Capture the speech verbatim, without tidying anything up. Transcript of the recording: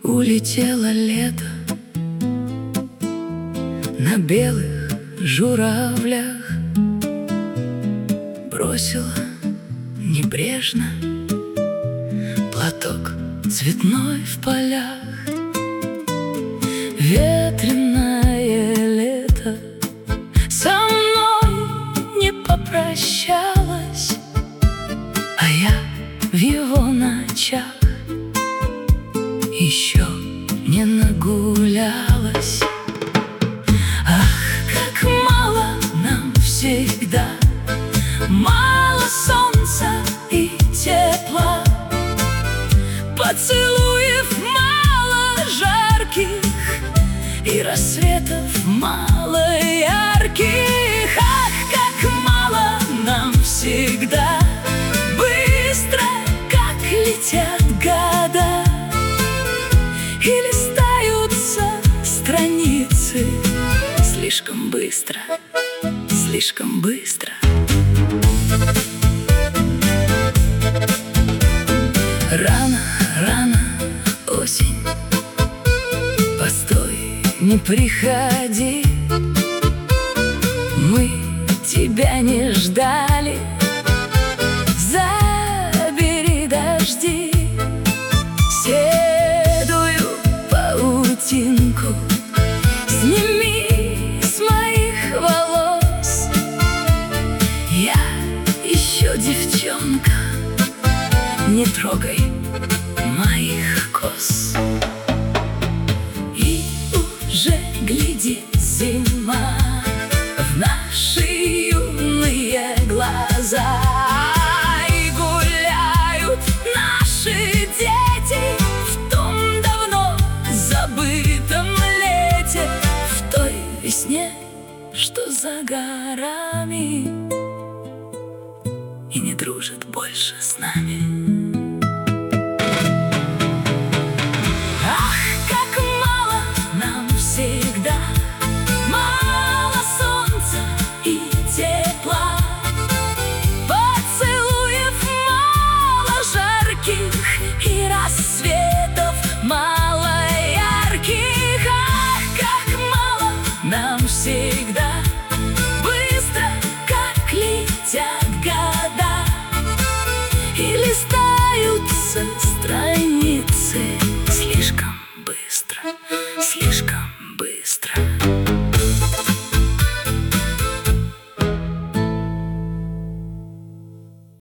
Улетело лето на белых журавлях, бросила небрежно платок цветной в полях. Ветреное лето со мной не попрощалась, а я в его ночах еще не нагулялась. Ах, как мало нам всегда, мало солнца и тепла, поцелуев мало жарких и рассветов мало ярких. Ах, как мало нам всегда, быстро, как летят года, и листаются страницы слишком быстро, слишком быстро. Рано, рано осень, постой, не приходи, мы тебя не ждали, забери дожди. Седую паутинку сними с моих волос, я еще девчонка, не трогай моих кос. И уже глядит зима в наши юные глаза, и гуляют наши дети в том давно забытом лете, в той весне, что за горами и не дружит больше с нами. И рассветов мало ярких. Ах, как мало нам всегда, быстро, как летят года, и листаются страницы слишком быстро, слишком быстро.